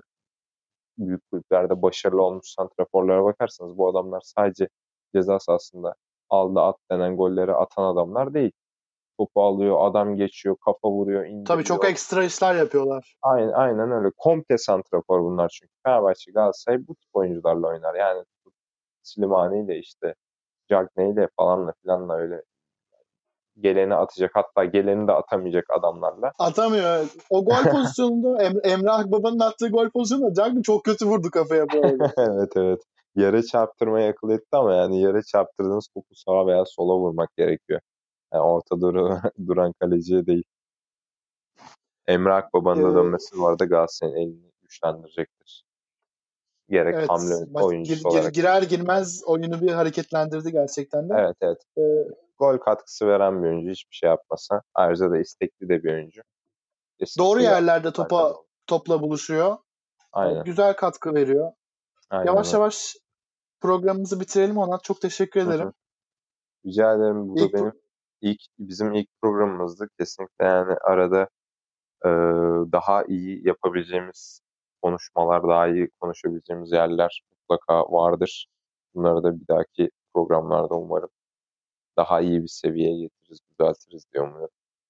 büyük kulüplerde başarılı olmuş santraforlara bakarsanız bu adamlar sadece ceza sahasında aldı at denen golleri atan adamlar değil. Topu alıyor, adam geçiyor, kafa vuruyor, indiriyor. Tabii çok ekstra işler yapıyorlar. Aynen, aynen öyle. Komple santrafor bunlar çünkü. Fenerbahçe, Galatasaray bu tip oyuncularla oynar. Yani Slimani ile işte Cagney ile falanla filanla öyle geleni atacak, hatta geleni de atamayacak adamlarla. Atamıyor. O gol pozisyonunda em- Emre Akbaba'nın attığı gol pozisyonunda Cagney çok kötü vurdu kafaya bu arada. Evet evet. Yere çarptırmaya akıl etti ama yani yere çarptırdığınız topu sağa veya sola vurmak gerekiyor. Yani orta dur duran kaleciye değil. Emre Akbaba'nın da Ee, dönmesi bu arada Galatasaray'ın elini güçlendirecektir. Gerek evet. hamle Maç, gir, oyuncusu gir, olarak. girer girmez oyunu bir hareketlendirdi gerçekten de. Evet evet. Ee, Gol katkısı veren bir oyuncu, hiçbir şey yapmasa. Ayrıca da istekli de bir oyuncu. doğru Kesinlikle yerlerde yapması bence topa doğru. topla buluşuyor. Ee, Aynen. güzel katkı veriyor. Aynen Yavaş öyle. yavaş programımızı bitirelim Onat. Çok teşekkür Hı ederim. hı. Rica ederim. Bu da İlk benim ilk bizim ilk programımızdı. Kesinlikle yani arada e, daha iyi yapabileceğimiz konuşmalar, daha iyi konuşabileceğimiz yerler mutlaka vardır. Bunları da bir dahaki programlarda umarım daha iyi bir seviyeye getiririz, düzeltiriz diye umuyorum.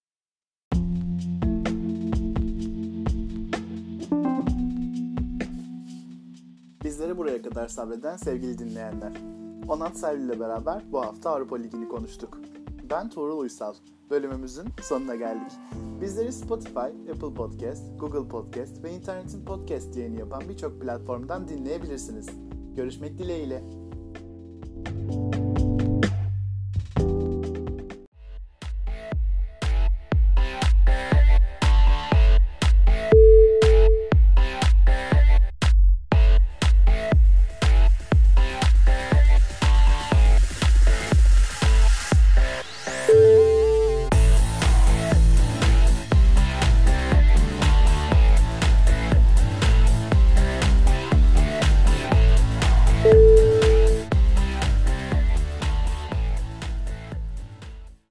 Bizleri buraya kadar sabreden sevgili dinleyenler. Onat Serli ile beraber bu hafta Avrupa Ligi'ni konuştuk. Ben Tuğrul Uysal. Bölümümüzün sonuna geldik. Bizleri Spotify, Apple Podcast, Google Podcast ve internetin podcast yayını yapan birçok platformdan dinleyebilirsiniz. Görüşmek dileğiyle.